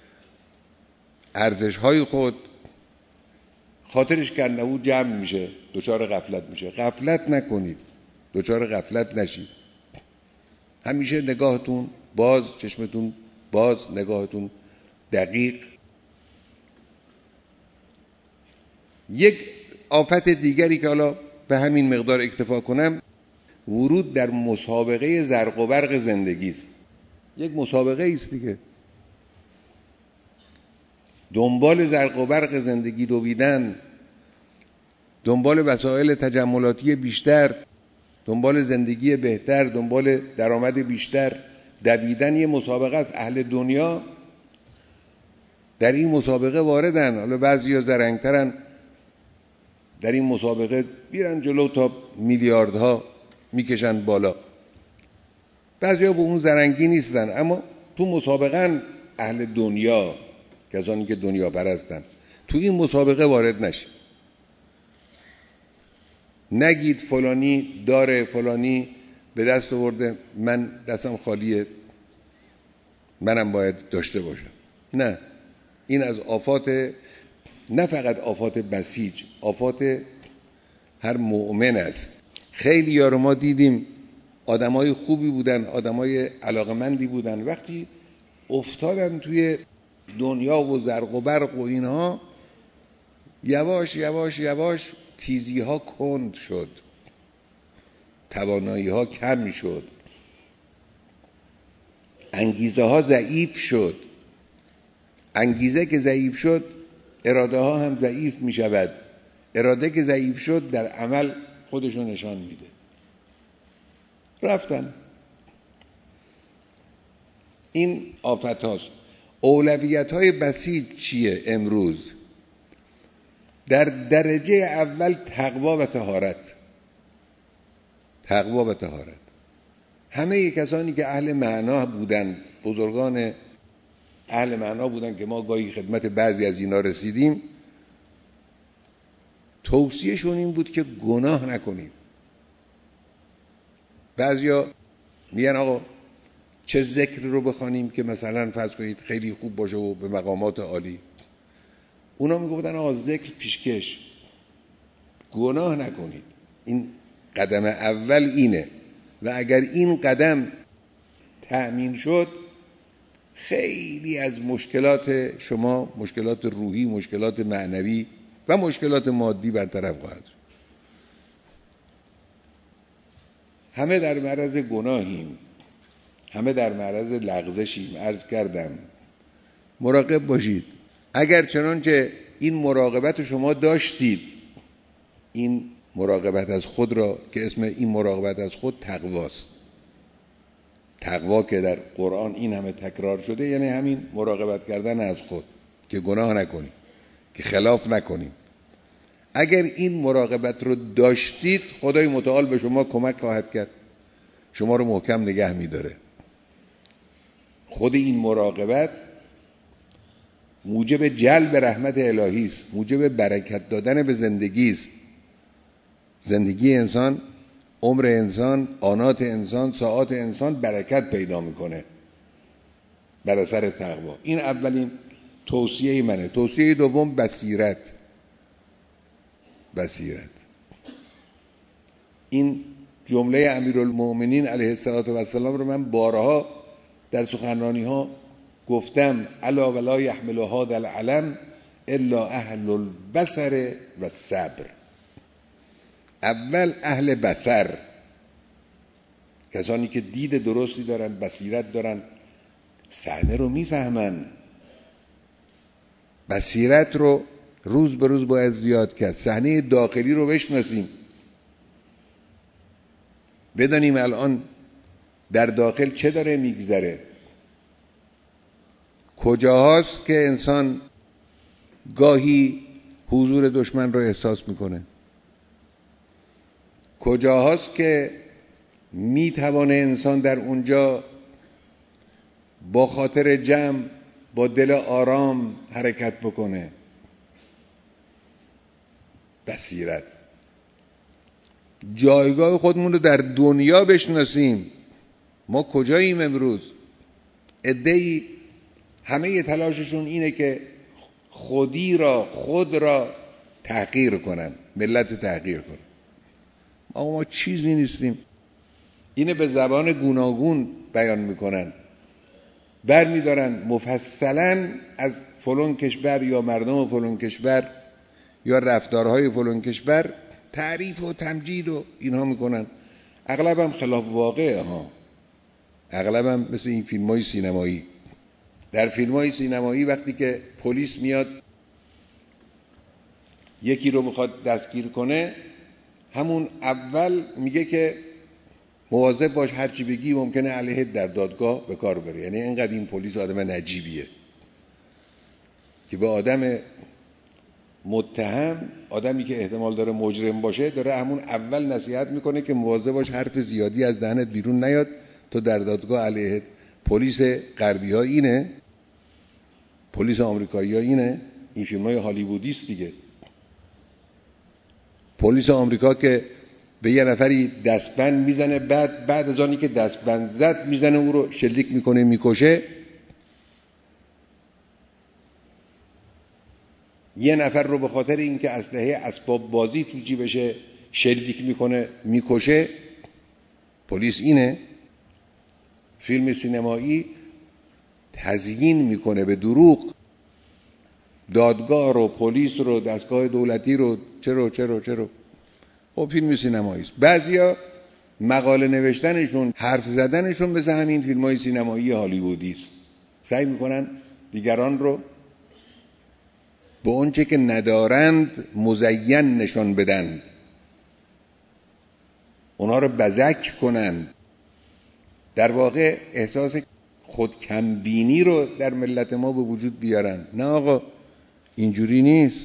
ارزش‌های خود خاطرش کنه او جمع میشه، دچار غفلت میشه. غفلت نکنید، دچار غفلت نشید. همیشه نگاهتون باز، چشمتون باز، نگاهتون دقیق. یک آفت دیگری که حالا به همین مقدار اکتفا کنم، ورود در مسابقه زرق و برق زندگی است. یک مسابقه است دیگه، دنبال زرق و برق زندگی دویدن، دنبال وسایل تجملاتی بیشتر، دنبال زندگی بهتر، دنبال درآمد بیشتر دویدن، یه مسابقه است. اهل دنیا در این مسابقه واردن. حالا بعضیا زرنگترن، در این مسابقه بیرن جلو تا میلیاردها میکشن بالا. بعضیا به اون زرنگی نیستن، اما تو مسابقه اهل دنیا، کسانی که دنیا پرستن. تو این مسابقه وارد نشید. نگید فلانی داره، فلانی به دست آورده من دستم خالیه، منم باید داشته باشم. نه، این از آفات، نه فقط آفات بسیج، آفات هر مؤمن است. خیلی یارو ما دیدیم آدمای خوبی بودن، آدمای علاقمندی بودن، وقتی افتادن توی دنیا و زرق و برق و اینها، یواش یواش یواش تیزی ها کند شد، توانایی ها کم شد، انگیزه ها ضعیف شد. انگیزه که ضعیف شد اراده ها هم ضعیف می شود. اراده که ضعیف شد در عمل خودشو نشان میده. رفتن. این آفت هاست. اولویت های بسیج چیه امروز؟ در درجه اول تقوا و طهارت. تقوا و طهارت. همه کسانی که اهل معنا بودن، بزرگان اهل معنا بودن که ما گاهی خدمت بعضی از اینا رسیدیم، توصیهشون این بود که گناه نکنیم. بعضیا میگن آقا چه ذکر رو بخوانیم که مثلا فرض کنید خیلی خوب باشه و به مقامات عالی. اونا میگفتن آقا ذکر پیشکش، گناه نکنید. این قدم اول اینه و اگر این قدم تأمین شد خیلی از مشکلات شما، مشکلات روحی، مشکلات معنوی و مشکلات مادی برطرف خواهد شد. همه در معرض گناهیم، همه در معرض لغزشیم. عرض کردم مراقب باشید. اگر چنانچه این مراقبت شما داشتید، این مراقبت از خود را که اسم این مراقبت از خود تقواست، تقوا که در قرآن این همه تکرار شده یعنی همین مراقبت کردن از خود که گناه نکنیم، که خلاف نکنیم. اگر این مراقبت رو داشتید خدای متعال به شما کمک خواهد کرد، شما رو محکم نگه می‌داره. خود این مراقبت موجب جلب رحمت الهی است، موجب برکت دادن به زندگی است. زندگی انسان، عمر انسان، آنات انسان، ساعات انسان برکت پیدا میکنه بر اثر تقوا. این اولین توصیه منه. توصیه دوم بصیرت. بصیرت. این جمله امیرالمؤمنین علیه السلام رو من بارها در سخنرانی ها گفتم: الا ولا یحمل هذا العلم الا اهل البصر و الصبر. اول اهل بصر، کسانی که دید درستی دارن، بصیرت دارن، صحنه رو میفهمن. بصیرت رو روز به روز باید زیاد کرد. صحنه داخلی رو بشناسیم، بدانیم الان در داخل چه داره میگذره. کجاهاست که انسان گاهی حضور دشمن رو احساس میکنه، کجاهاست که میتوانه انسان در اونجا با خاطر جمع، با دل آرام حرکت بکنه. بصیرت. جایگاه خودمون رو در دنیا بشناسیم. ما کجاییم امروز؟ عده‌ای همه تلاششون اینه که خود را تحقیر کنن، ملت تحقیر کنن. ما چیزی نیستیم. اینه به زبان گوناگون بیان میکنن، برمیدارن مفصلا از فلان کشور یا مردم فلان کشور یا رفتارهای فلان کشور تعریف و تمجید و اینها میکنن. اغلبم خلاف واقعه ها، اغلبم مثل این فیلم‌های سینمایی. در فیلم‌های سینمایی وقتی که پلیس میاد یکی رو میخواد دستگیر کنه، همون اول میگه که مواظب باش هرچی بگی ممکنه علیه در دادگاه به کار بره. یعنی اینقدر این پلیس آدم نجیبیه که به آدم متهم، آدمی که احتمال داره مجرم باشه، داره همون اول نصیحت میکنه که مواظب باش حرف زیادی از دهنت بیرون نیاد تو در دادگاه علیه. پلیس غربی ها اینه، پلیس آمریکایی ها اینه. این فیلم های هالیوودی است دیگه. پلیس آمریکا که به یه نفری دستبند میزنه، بعد از آنی که دستبند زد میزنه او رو شلیک میکنه میکشه. یه نفر رو به خاطر اینکه اسلحه اسباب بازی تو جیبشه شلیک میکنه میکشه. پلیس اینه. فیلم سینمایی تزیین میکنه به دروغ دادگاه رو، پلیس رو، دستگاه دولتی رو. چرا خب فیلم سینمایی است. بعضیا مقاله نوشتنشون، حرف زدنشون مثل همین فیلم‌های سینمایی هالیوودی است. سعی میکنن دیگران رو به اونچه که ندارند مزین نشان بدن، اونا رو بزک کنن، در واقع احساس خودکمبینی رو در ملت ما به وجود بیارن. نه آقا، اینجوری نیست.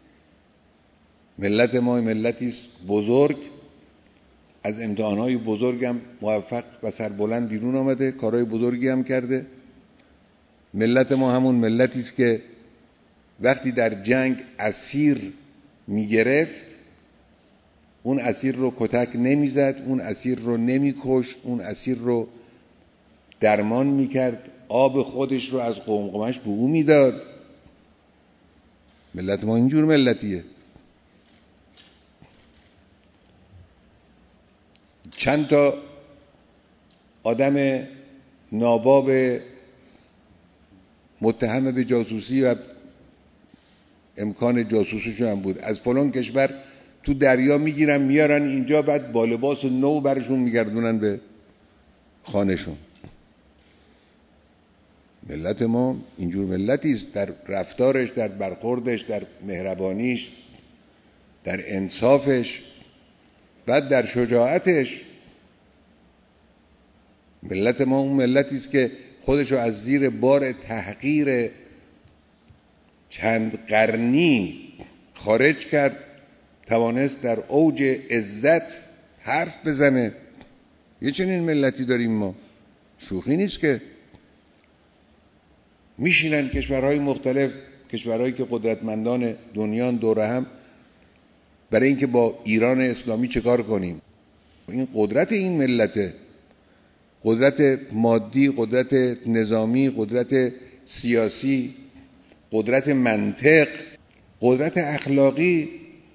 ملت ما ملتی است بزرگ، از امتحانهای بزرگ هم موفق و سربلند بیرون آمده، کارهای بزرگی هم کرده. ملت ما همون ملتی است که وقتی در جنگ اسیر میگرفت، اون اسیر رو کتک نمیزد، اون اسیر رو نمیکشت، اون اسیر رو درمان میکرد، آب خودش رو از قمقمش به او میداد. ملت ما اینجور ملتیه. چند تا آدم ناباب متهم به جاسوسی و امکان جاسوسیش هم بود، از فلان کشور تو دریا میگیرن میارن اینجا، بعد با لباس نو برشون میگردونن به خانهشون. ملت ما اینجور ملتی است، در رفتارش، در برخوردش، در مهربانیش، در انصافش، بعد در شجاعتش. ملت ما اون ملتی است که خودشو از زیر بار تحقیر چند قرنی خارج کرد، توانست در اوج عزت حرف بزنه. یه چنین ملتی داریم ما، شوخی نیست که. میشینن کشورهای مختلف، کشورهایی که قدرتمندان دنیا دور هم، برای اینکه با ایران اسلامی چه کار کنیم. این قدرت این ملته، قدرت مادی، قدرت نظامی، قدرت سیاسی، قدرت منطق، قدرت اخلاقی.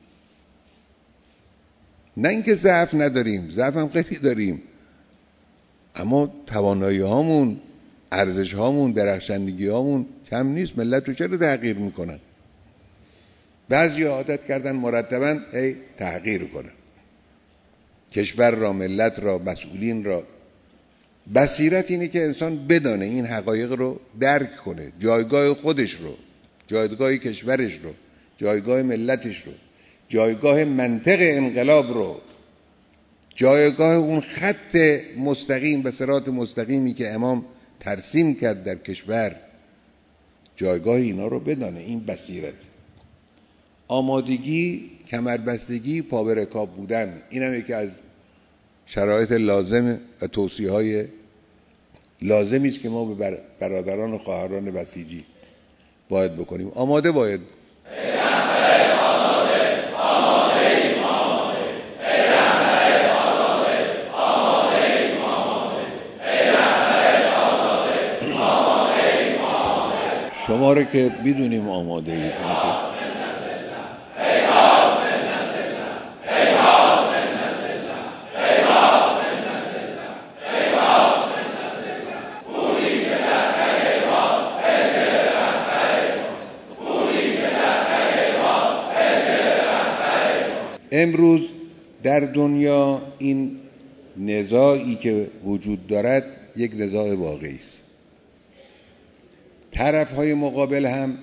نه اینکه ضعف نداریم، ضعف هم خیلی داریم، اما توانایی هامون، ارزش هامون، درخشندگی هامون کم نیست. ملت رو چرا تحقیر میکنن؟ بعضی عادت کردن مرتباً تحقیر کنن کشور را، ملت را، مسئولین را. بصیرت اینه که انسان بدانه این حقایق رو درک کنه، جایگاه خودش رو، جایگاه کشورش رو، جایگاه ملتش رو، جایگاه منطق انقلاب رو، جایگاه اون خط مستقیم و صراط مستقیمی که امام ترسیم کرد در کشور، جایگاه اینا رو بدانه. این بصیرت. آمادگی، کمربستگی، پا به رکاب بودن، این هم یکی از شرایط لازم و توصیه‌های لازمی است که ما به برادران و خواهران بسیجی باید بکنیم. آماده باید. شما رو که میدونیم آماده اید. امروز در دنیا این نزاعی که وجود دارد یک نزاع واقعی است. طرف‌های مقابل هم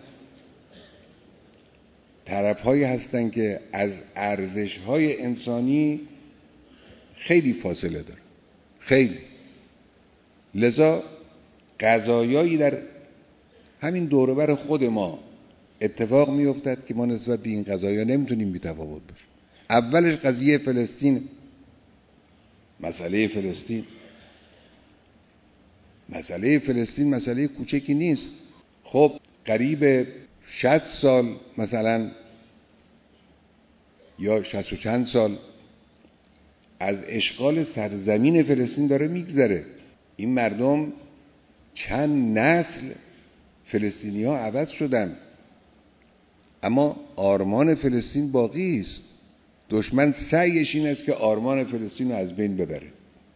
طرف‌هایی هستند که از ارزش‌های انسانی خیلی فاصله داره، خیلی. لذا قضایایی در همین دور و بر خود ما اتفاق می‌افتد که ما نسبت به این قضایا نمیتونیم بی‌تفاوت باشیم. اولش قضیه فلسطین. مسئله فلسطین مسئله کوچکی نیست. خب قریب 60 سال مثلا یا 60 و چند سال از اشغال سرزمین فلسطین داره میگذره. این مردم چند نسل فلسطینی ها عوض شدن، اما آرمان فلسطین باقی است. دشمن سعیش این است که آرمان فلسطین رو از بین ببره.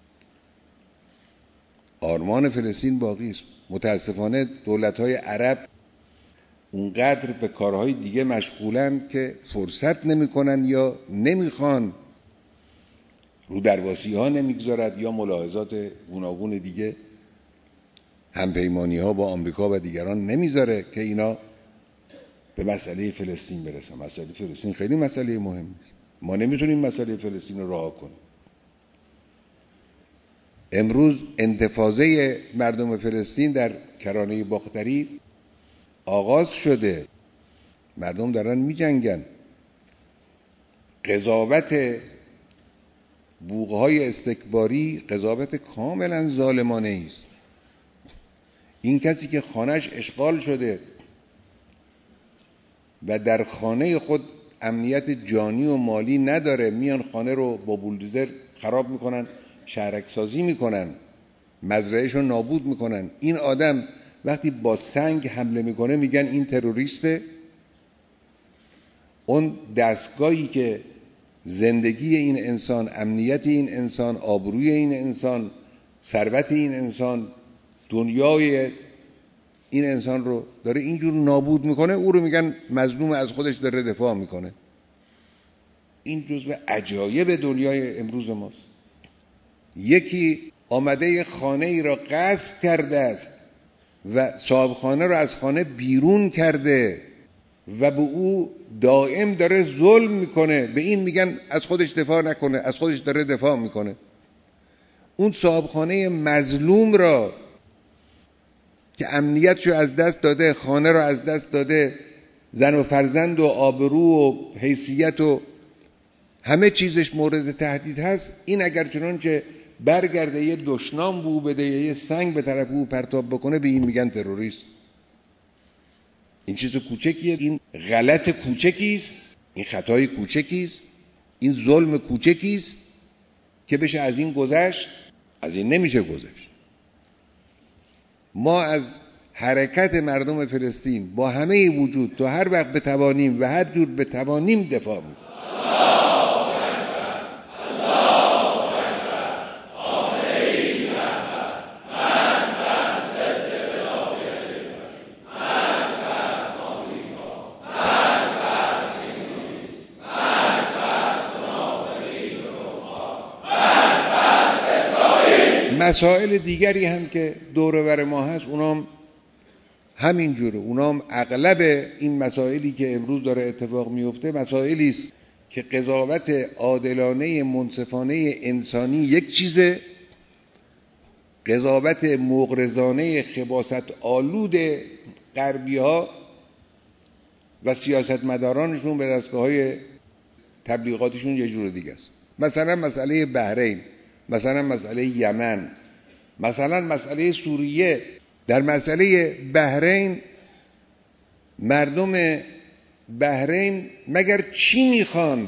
آرمان فلسطین باقی است. متاسفانه دولت‌های عرب اونقدر به کارهای دیگه مشغولن که فرصت نمی‌کنن یا نمیخوان، رو درواسی ها نمیگذارد یا ملاحظات گوناگون دیگه، همپیمانی ها با آمریکا و دیگران نمیذاره که اینا به مسئله فلسطین برسن. مسئله فلسطین خیلی مسئله مهمه. ما نمیتونیم مسئله فلسطین رو رها کنیم. امروز انتفاضه مردم فلسطین در کرانه باختری آغاز شده. مردم دارن میجنگن. قضاوت بوقهای استکباری قضاوت کاملا ظالمانه است. این کسی که خانهش اشغال شده و در خانه خود امنیت جانی و مالی نداره، میان خانه رو با بولدوزر خراب میکنن، شهرک سازی میکنن، مزرعه‌اش رو نابود میکنن. این آدم وقتی با سنگ حمله میکنه میگن این تروریسته. اون دستگاهی که زندگی این انسان، امنیت این انسان، آبروی این انسان، ثروت این انسان، دنیای این انسان رو داره اینجور نابود میکنه، او رو میگن مظلوم، از خودش داره دفاع میکنه. این جزو عجایب دنیای امروز ماست. یکی آمده خانه ای را غصب کرده است و صاحب خانه را از خانه بیرون کرده و به او دائم داره ظلم میکنه. به این میگن از خودش دفاع نکنه، از خودش داره دفاع میکنه. اون صاحب خانه مظلوم را که امنیتشو از دست داده، خانه را از دست داده، زن و فرزند و آبرو و حیثیت و همه چیزش مورد تهدید هست، این اگر چنانچه برگرده یه دشنام به او بده، یه سنگ به طرف او پرتاب بکنه، به این میگن تروریست. این چیز کوچکیه، این غلط کوچکی است، این خطای کوچکی است، این ظلم کوچکی است که بشه از این گذشت. از این نمیشه گذشت. ما از حرکت مردم فلسطین با همه وجود تا هر وقت بتوانیم و هر جور بتوانیم دفاع میکنیم. مسائل دیگری هم که دور و بر ما هست اونام همین جوره. اونام اغلب این مسائلی که امروز داره اتفاق میفته مسائلی است که قضاوت عادلانه منصفانه انسانی یک چیزه، قضاوت مغرضانه خباثت آلود غربی ها و سیاستمدارانشون به دستگاه‌های تبلیغاتشون یه جور دیگه است. مثلا مسئله بحرین، مثلا مسئله یمن، مثلا مسئله سوریه. در مسئله بحرین مردم بحرین مگر چی میخوان؟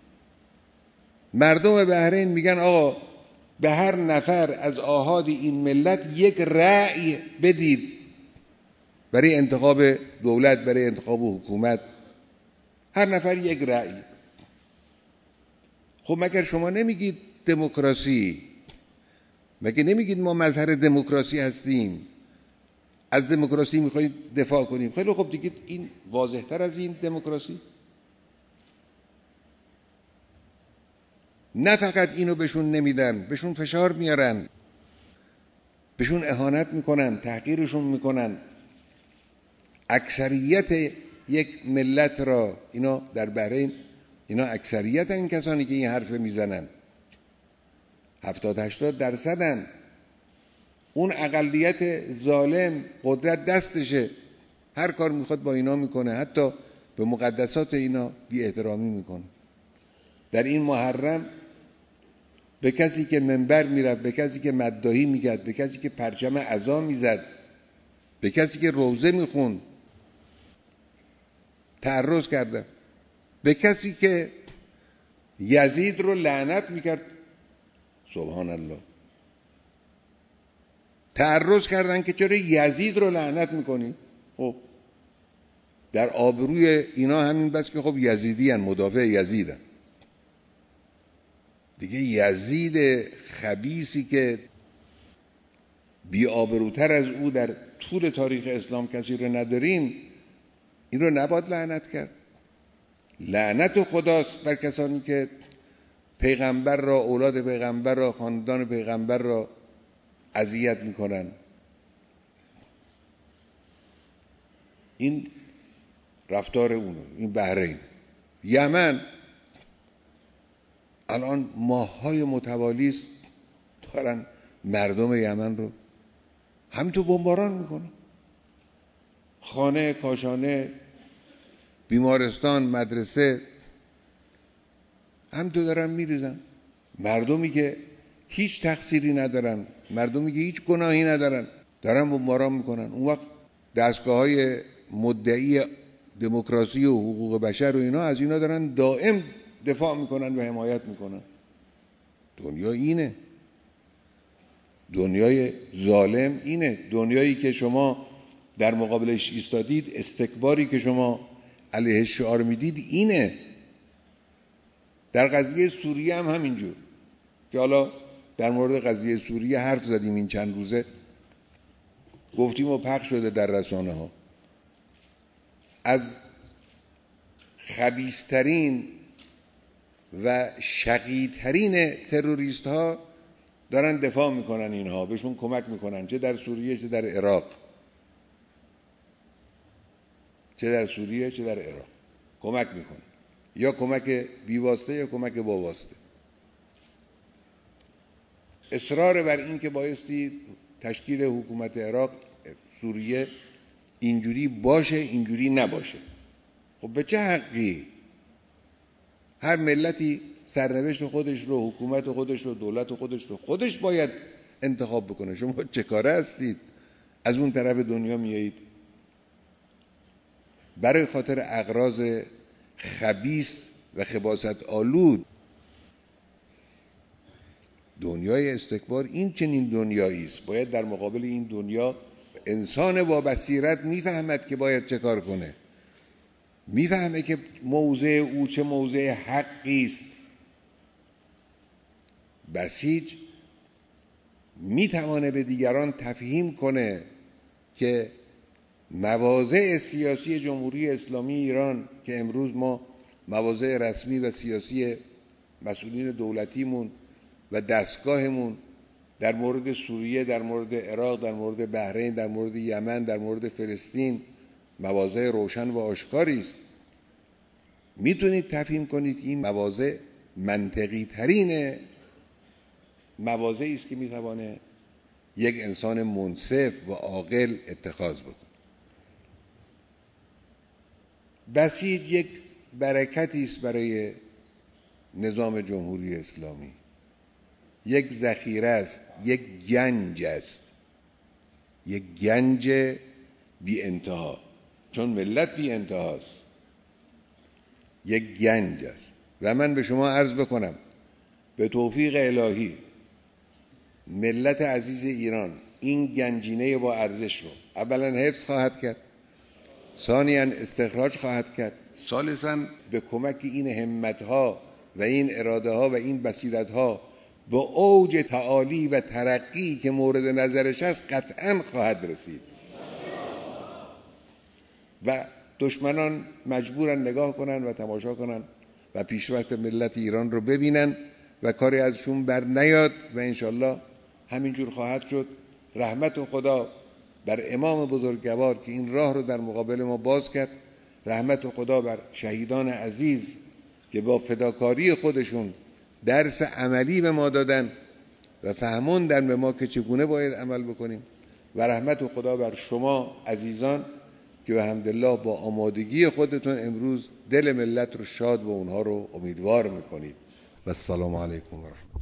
مردم بحرین میگن آقا به هر نفر از آحاد این ملت یک رأی بدید برای انتخاب دولت، برای انتخاب حکومت. هر نفر یک رأی. خب مگر شما نمیگید دموکراسی؟ مگه نمیگید ما مظهر دموکراسی هستیم؟ از دموکراسی میخواید دفاع کنیم. خیلی خب دیگه این واضح‌تر از این دموکراسی؟ نه فقط اینو بهشون نمیدن، بهشون فشار میارن، بهشون اهانت میکنن، تحقیرشون میکنن. اکثریت یک ملت را، اینا در بحرین اینا اکثریت این کسانی که این حرف میزنن 70-80%. اون اقلیت ظالم قدرت دستشه، هر کار میخواد با اینا میکنه، حتی به مقدسات اینا بی احترامی میکنه. در این محرم به کسی که منبر میرفت، به کسی که مداحی میکرد، به کسی که پرچم عزا میزد، به کسی که روزه میخوند تعرض کردن، به کسی که یزید رو لعنت میکرد سبحان الله. تعرض کردن که چرا یزید رو لعنت میکنی؟ خب در آبروی اینا همین بس که خب یزیدی هن، مدافع یزیدن دیگه. یزید خبیثی که بی آبروتر از او در طول تاریخ اسلام کسی رو نداریم، این رو نباید لعنت کرد. لعنت خداست بر کسانی که پیغمبر را، اولاد پیغمبر را، خاندان پیغمبر را اذیت میکنن. این رفتار اونه. این بحرین، یمن الان ماه‌های متوالی است دارن مردم یمن رو همینطور بمباران میکنن. خانه، کاشانه، بیمارستان، مدرسه همینطور دارن میریزن. مردمی که هیچ تقصیری ندارن، مردمی که هیچ گناهی ندارن دارن بمباران میکنن. اون وقت دستگاه‌های مدعی دموکراسی و حقوق بشر و اینا از اینا دارن دائم دفاع میکنن و حمایت میکنن. دنیا اینه، دنیای ظالم اینه. دنیایی که شما در مقابلش ایستادید، استکباری که شما علیه شعار میدید اینه. در قضیه سوریه هم همینجور که حالا در مورد قضیه سوریه حرف زدیم این چند روزه، گفتیم و پخش شده در رسانه ها. از خبیث‌ترین و شقی‌ترین تروریست ها دارن دفاع میکنن، اینها بهشون کمک میکنن، چه در سوریه چه در عراق، چه در سوریه چه در عراق کمک میکنن، یا کمک بیواسطه یا کمک باواسطه. اصرار بر این که بایستی تشکیل حکومت عراق، سوریه اینجوری باشه، اینجوری نباشه. خب به چه حقی؟ هر ملتی سرنوشت خودش رو، حکومت خودش رو، دولت خودش رو خودش باید انتخاب بکنه. شما چه کاره هستید از اون طرف دنیا میایید برای خاطر اغراض خبیث و خباثت آلود. دنیای استکبار این چنین دنیایی است. باید در مقابل این دنیا انسان با بصیرت میفهمد که باید چه کار کنه، میفهمه که موضع او چه موضع حقی است. بسیج میتوانه به دیگران تفهیم کنه که مواضع سیاسی جمهوری اسلامی ایران که امروز ما مواضع رسمی و سیاسی مسئولین دولتیمون و دستگاهمون در مورد سوریه، در مورد عراق، در مورد بحرین، در مورد یمن، در مورد فلسطین مواضع روشن و آشکاری است. میتونید تفهیم کنید این مواضع منطقی ترین مواضعی است که میتوانه یک انسان منصف و عاقل اتخاذ بکنه. بسیج یک برکتی است برای نظام جمهوری اسلامی، یک ذخیره است، یک گنج است، یک گنج بی انتها، چون ملت بی انتهاست، یک گنج است. و من به شما عرض بکنم به توفیق الهی ملت عزیز ایران این گنجینه با ارزش رو اولا حفظ خواهد کرد، ثانیاً استخراج خواهد کرد، ثالثاً به کمک این همت‌ها و این اراده‌ها و این بصیرت‌ها به اوج تعالی و ترقی که مورد نظرش است قطعاً خواهد رسید. و دشمنان مجبورن نگاه کنن و تماشا کنن و پیشرفت ملت ایران رو ببینن و کاری ازشون بر نیاد و انشالله همینجور خواهد شد. رحمت خدا بر امام بزرگوار که این راه رو در مقابل ما باز کرد، رحمت خدا بر شهیدان عزیز که با فداکاری خودشون درس عملی به ما دادن و فهموندن به ما که چگونه باید عمل بکنیم، و رحمت خدا بر شما عزیزان که به حمدالله با آمادگی خودتون امروز دل ملت رو شاد و اونها رو امیدوار میکنید. و السلام علیکم و رحمت الله.